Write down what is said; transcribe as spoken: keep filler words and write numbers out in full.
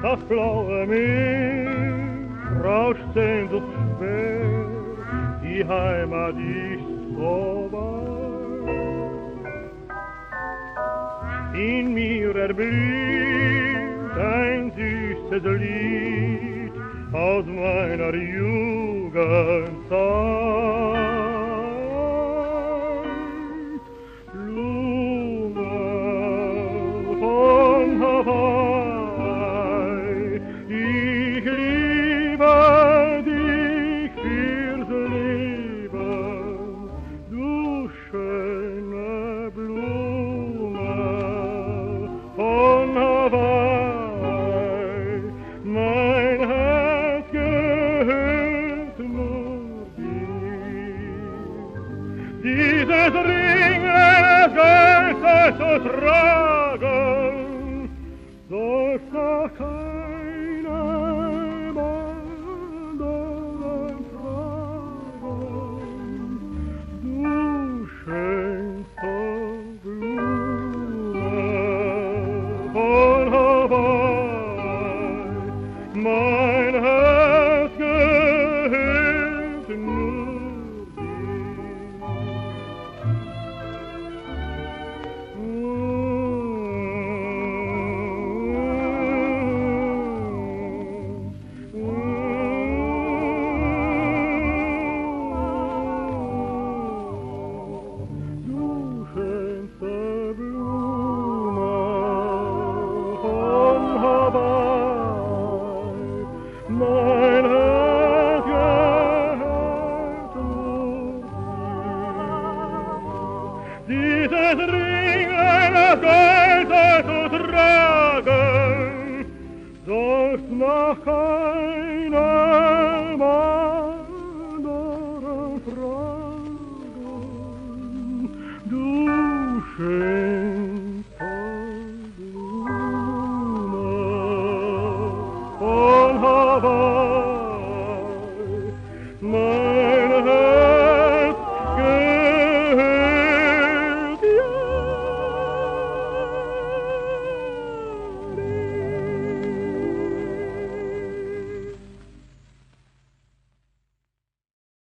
das blaue Meer rauscht Sehnsucht schwer, die Heimat ist so weit. In mir erblüht ein süßes Lied aus meiner Jugendzeit. Blume von Hawaii, ich liebe dich fürs Leben, du schöne Blume von Hawaii, mein Herz gehört nur dir. Dieses Ring eines Geistes zu tragen, soll nach keinem anderen fragen, du schönste Blume von Hawaii, mein Herz gehört nur mein Herz gehört nur dir. Dieses Ring eines Geistes zu tragen, sollst nach keiner